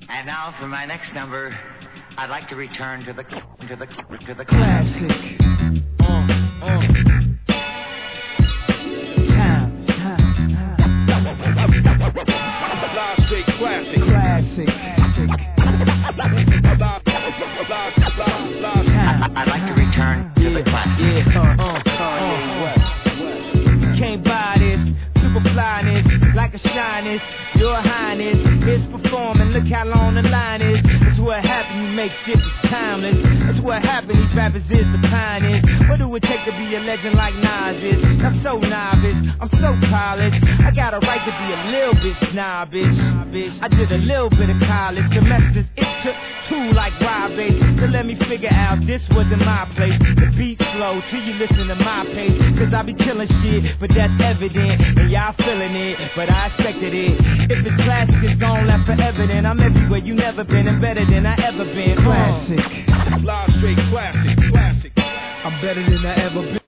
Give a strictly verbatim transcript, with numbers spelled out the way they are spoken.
And now for my next number, I'd like to return to the to the to the classic. Uh, uh. Time, time, time. Live straight classic. Classic. I'd like to return to the classic. Yeah, uh, uh, uh. Can't buy this. Super flyness, like a shyness, your highness, it's performing, look how long the line is. That's what happens, you make shit that's timeless. That's what happens, these rappers is the pioneers. What do it take to be a legend like Nas is? I'm so novice, I'm so polished. I got a right to be a little bit snobbish. I did a little bit of college semesters, it took two like Rob Bass to let me figure out this wasn't my place. The beat slow till you listen to my pace, cause I be killing shit, but that's evident. Y'all feeling it, but I expected it. If it's classic, it's gon' last forever. Then I'm everywhere you never been and better than I ever been. Classic, live straight classic, classic. I'm better than I ever been.